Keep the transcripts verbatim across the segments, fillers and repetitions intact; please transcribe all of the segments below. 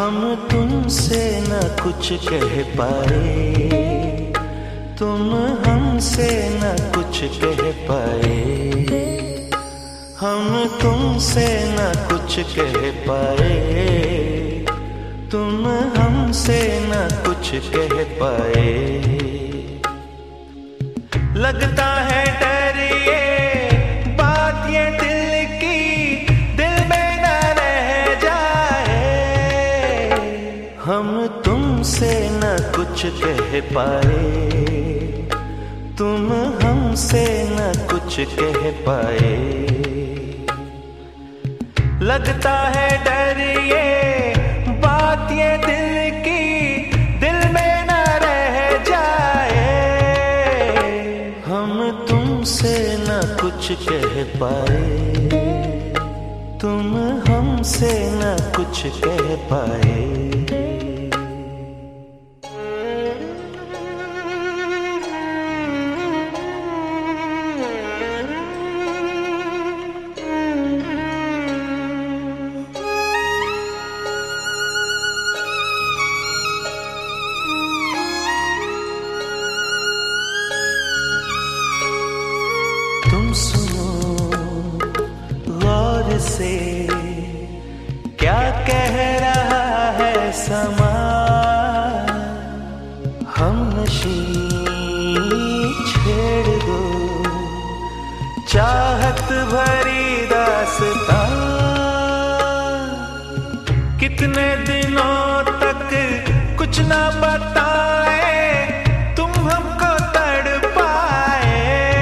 हम तुमसे न कुछ कह पाए, तुम हमसे न कुछ कह पाए। हम तुमसे न कुछ कह पाए, तुम हमसे न कुछ कह पाए। लगता है डर ये बात ये दिल की दिल में न रह जाए। हम तुमसे न कुछ कह पाए, तुम हमसे न कुछ कह पाए। लगता है डर ये बात ये दिल की दिल में न रह जाए। हम तुमसे न कुछ कह पाए, तुम हमसे न कुछ कह पाए। तुम सुनो गौर से क्या कह रहा है समा। हम नशी छेड़ दो चाहत भरी दास्तां। कितने दिनों तक कुछ ना बताए तुम हमको तड़पाए।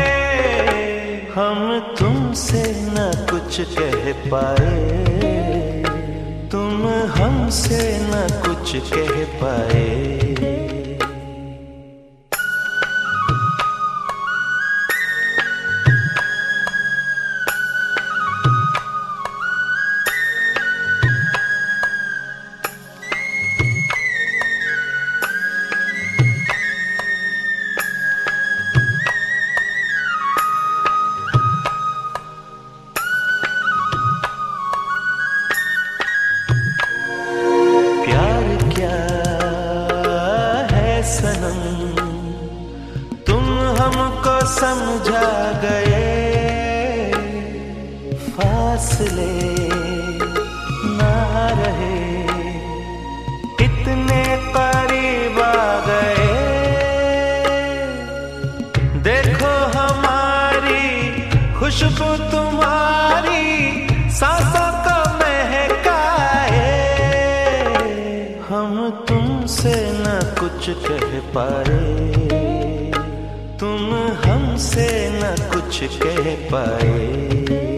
हम तुमसे न कुछ कह पाए, तुम हमसे न कुछ कह पाए। सनम तुम हमको समझा गए, फासले ना रहे इतने करीब आ गए। देखो हमारी खुशबू तुम्हारी सांसों को महकाए। हम तुमसे न कुछ कह पाए, तुम हमसे न कुछ कह पाए।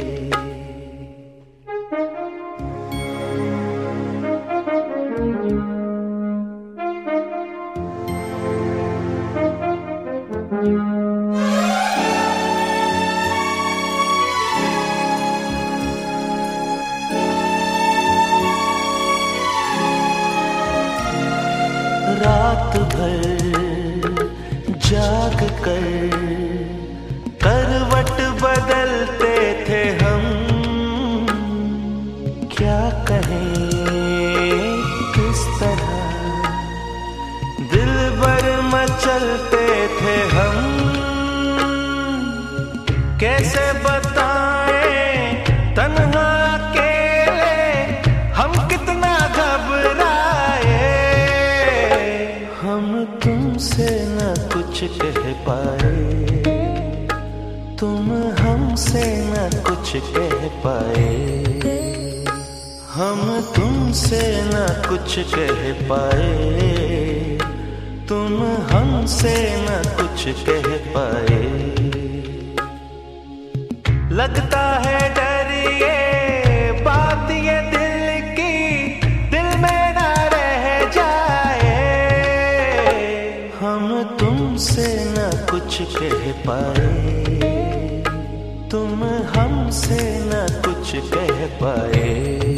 रात भर जाग कर करवट बदलते थे हम। क्या कहें किस तरह दिल भर मचलते थे हम। कैसे बताएं तन्हा अकेले हम कितना घबराए। हम तुमसे न कुछ कह पाए, तुम हमसे न कुछ कह पाए। हम तुमसे न कुछ कह पाए, तुम हमसे न कुछ कह पाए। लगता है डर ये बात ये दिल की दिल में न रह जाए। हम तुमसे न कुछ कह पाए, तुम हमसे न कुछ कह पाए।